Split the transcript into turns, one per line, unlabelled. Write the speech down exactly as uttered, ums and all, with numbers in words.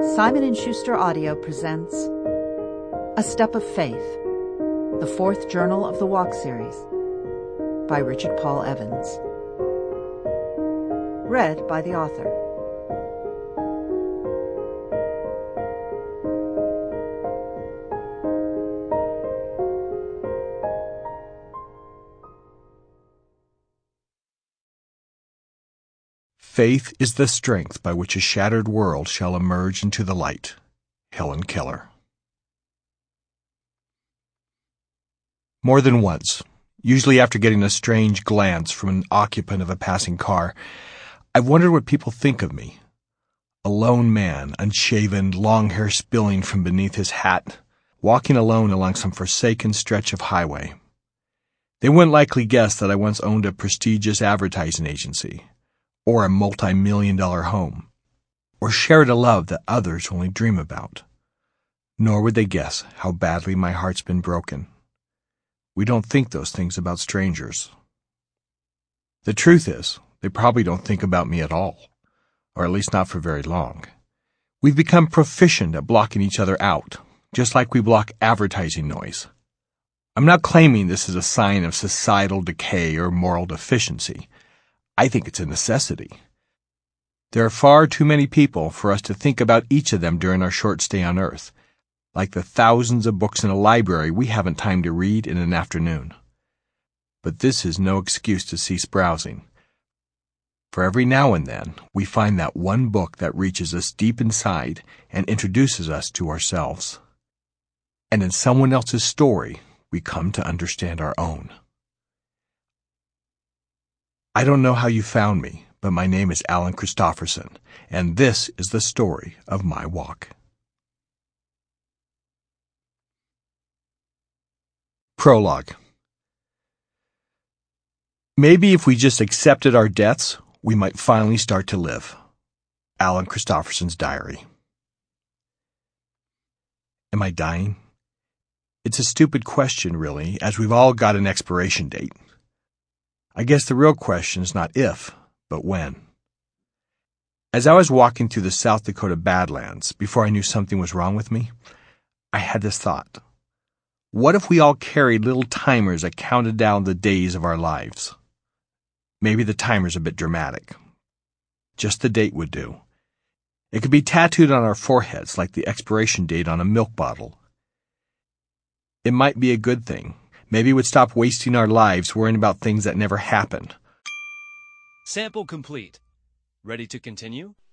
Simon and Schuster Audio presents A Step of Faith, the fourth journal of the Walk series, by Richard Paul Evans. Read by the author.
Faith is the strength by which a shattered world shall emerge into the light. Helen Keller. More than once, usually after getting a strange glance from an occupant of a passing car, I've wondered what people think of me. A lone man, unshaven, long hair spilling from beneath his hat, walking alone along some forsaken stretch of highway. They wouldn't likely guess that I once owned a prestigious advertising agency, or a multi-million dollar home, or shared a love that others only dream about. Nor would they guess how badly my heart's been broken. We don't think those things about strangers. The truth is, they probably don't think about me at all, or at least not for very long. We've become proficient at blocking each other out, just like we block advertising noise. I'm not claiming this is a sign of societal decay or moral deficiency. I think it's a necessity. There are far too many people for us to think about each of them during our short stay on Earth, like the thousands of books in a library we haven't time to read in an afternoon. But this is no excuse to cease browsing. For every now and then, we find that one book that reaches us deep inside and introduces us to ourselves. And in someone else's story, we come to understand our own. I don't know how you found me, but my name is Alan Christofferson, and this is the story of my walk. Prologue. Maybe if we just accepted our deaths, we might finally start to live. Alan Christofferson's diary. Am I dying? It's a stupid question, really, as we've all got an expiration date. I guess the real question is not if, but when. As I was walking through the South Dakota Badlands, before I knew something was wrong with me, I had this thought. What if we all carried little timers that counted down the days of our lives? Maybe the timer's a bit dramatic. Just the date would do. It could be tattooed on our foreheads like the expiration date on a milk bottle. It might be a good thing. Maybe we'd stop wasting our lives worrying about things that never happened.
Sample complete. Ready to continue?